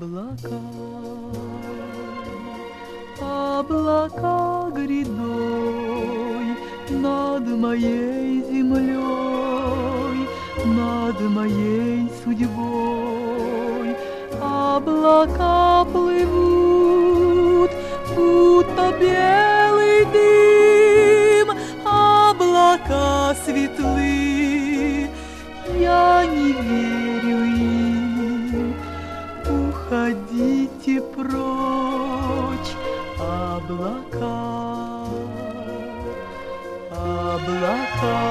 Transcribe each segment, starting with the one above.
Облака, облака грядой над моей землей, над моей судьбой. Облака плывут, будто белый дым, облака светлы, я не верю им. Уходите прочь, облака, облака,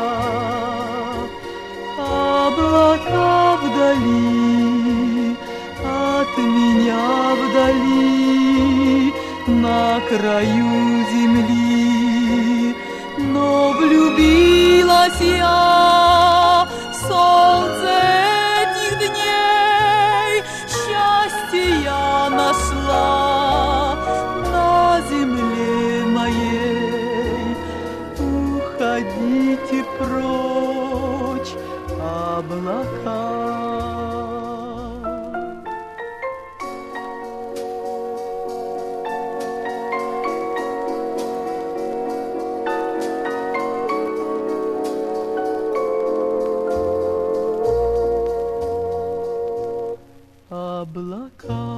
облака вдали, от меня вдали, на краю земли. Но влюбилась я в солнце этих дней, счастье я нашла на земле моей. Уходите прочь, облака. Облака,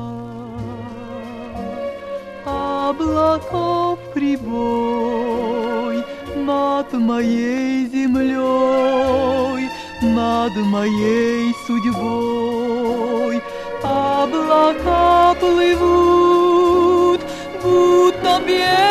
облаков прибой над моей землей, над моей судьбой. Облака плывут, будто белый